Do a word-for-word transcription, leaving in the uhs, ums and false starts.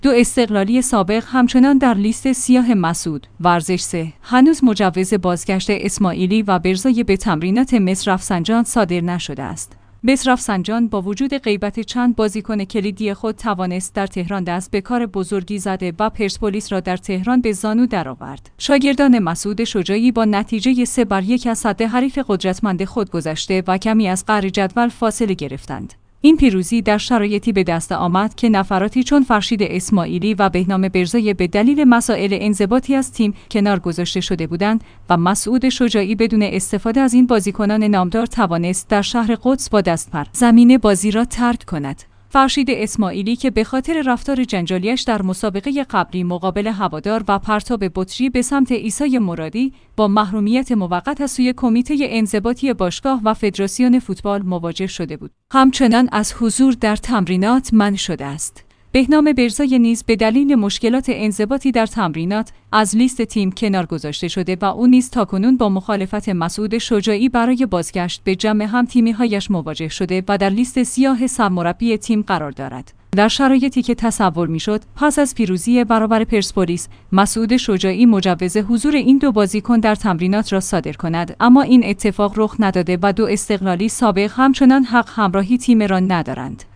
دو استقلالی سابق همچنان در لیست سیاه مسعود. ورزش سه. هنوز مجوز بازگشت اسماعیلی و برزای به تمرینات مس رفسنجان صادر نشده است. مس رفسنجان با وجود غیبت چند بازیکن کلیدی خود توانست در تهران دست به کار بزرگی زده و پرسپولیس را در تهران به زانو درآورد. شاگردان مسعود شجاعی با نتیجه سه بر یک از صد حریف قدرتمند خود گذشته و کمی از قعر جدول فاصله گرفتند. این پیروزی در شرایطی به دست آمد که نفراتی چون فرشید اسماعیلی و بهنام برزای به دلیل مسائل انضباطی از تیم کنار گذاشته شده بودند و مسعود شجاعی بدون استفاده از این بازیکنان نامدار توانست در شهر قدس با دستپر زمین بازی را ترک کند. فرشید اسماعیلی که به خاطر رفتار جنجالیش در مسابقه قبلی مقابل هوادار و پرتاب بطری به سمت عیسی مرادی با محرومیت موقت از سوی کمیته انضباطی باشگاه و فدراسیون فوتبال مواجه شده بود. همچنان از حضور در تمرینات منع شده است. بهنام برزای نیز به دلیل مشکلات انضباطی در تمرینات از لیست تیم کنار گذاشته شده و او نیز تاکنون با مخالفت مسعود شجاعی برای بازگشت به جمع هم تیمی‌هایش مواجه شده و در لیست سیاه سرمربی تیم قرار دارد. در شرایطی که تصور میشد پس از پیروزی برابر پرسپولیس مسعود شجاعی مجوز حضور این دو بازیکن در تمرینات را صادر کند، اما این اتفاق رخ نداده و دو استقلالی سابق همچنان حق همراهی تیم را ندارند.